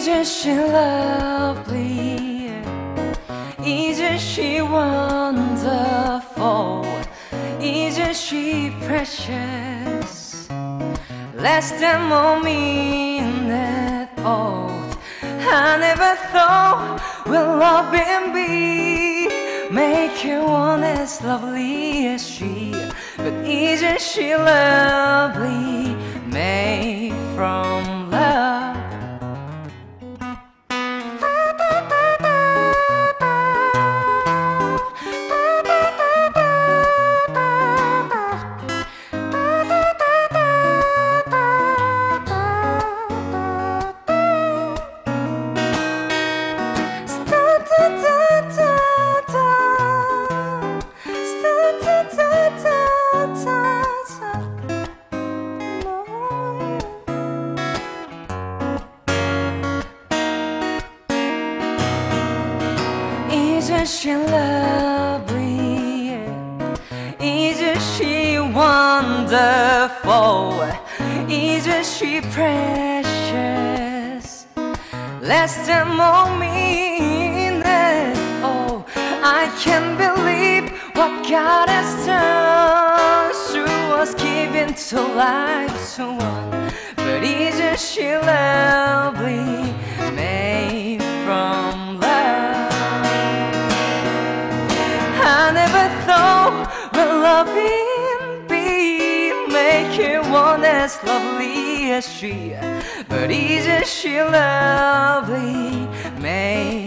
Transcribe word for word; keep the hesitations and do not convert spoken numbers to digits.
Isn't she lovely? Isn't she wonderful? Isn't she precious? Less than one minute old. I never thought we'll love and be make you one as lovely as she. But isn't she lovely? Made from love. Isn't she lovely? Isn't she wonderful? Isn't she precious? Less than one minute. Oh, I can't believe what God has done. She was given to life someone, but isn't she lovely? Made from love. I never thought we'll loving be make you one as lovely as she. But isn't she lovely? Made